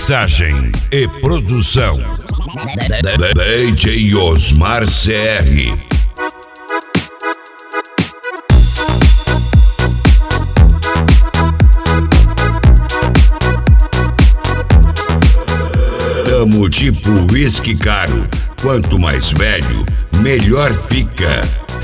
Mixagem e produção DJ Osmar CR. Tamo tipo uísque caro. Quanto mais velho, melhor fica.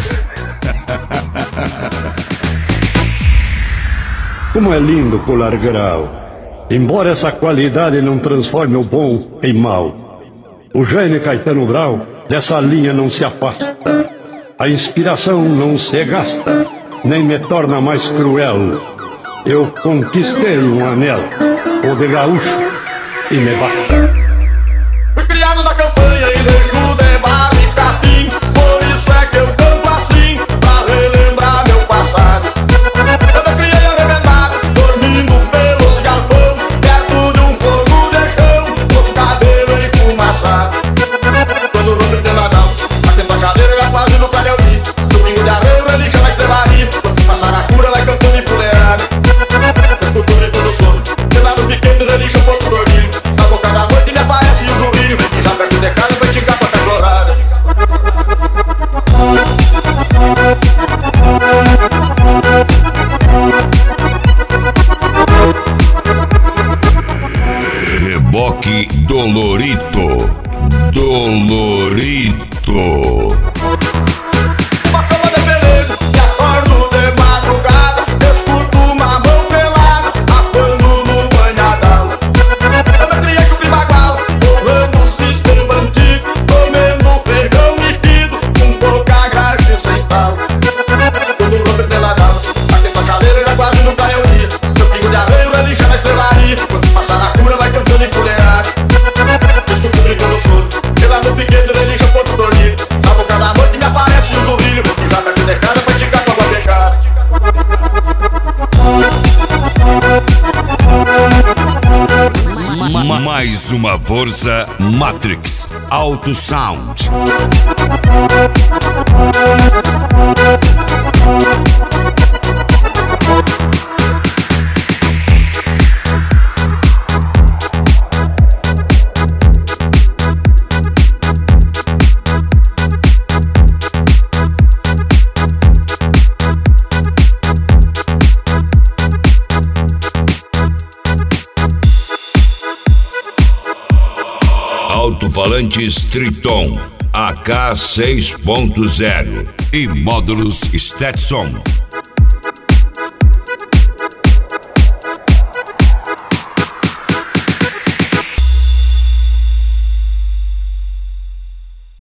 Como é lindo colar grau. Embora essa qualidade não transforme o bom em mal, o gênio Caetano Brau dessa linha não se afasta. A inspiração não se gasta, nem me torna mais cruel. Eu conquistei um anel, o de gaúcho, e me basta. Fui criado na campanha e deixo de bar e capim. Por isso é que eu canto assim, pra relembrar meu passado. Quando eu criei arrebentado, dormindo pelos galpão, perto de um fogo de chão, os cabelos enfumaçados. Quando o nome estrela d'alva, batendo a chadeira já quase no Calhauí. No pingo de arreio ele chama estrebaria, quando passar a cura vai cantando em fuleirada. Escultura e todo sono, pelado pequeno ele chupou por orgulho. Na boca da noite me aparece o zumbido, que já perto de casa vai ticar com a cachorrada. Reboque Dolorito. Uma cama de beleza, e acordo de madrugada. Escuto uma mão pelada, afando no banhadal. Eu me criei chupi bagual, torrando um sistema antigo, comendo feijão mexido, com pouca graxa e sem pau. Quando o rompe estrela d'alva, batendo a chaleira já quase não cai o dia. Meu pingo de arreio ele chama estrelaria, quando passar a cura vai cantando em fuleirada. Escuto brincando no sono, pelado piquete ele chupou por dormir. Na boca da noite me aparece um zurrilho, que já perto de casa vai ticar com a pecada. Mais uma força Matrix Auto Sound. Alto-falantes Triton AK 6.0 e módulos Stetson.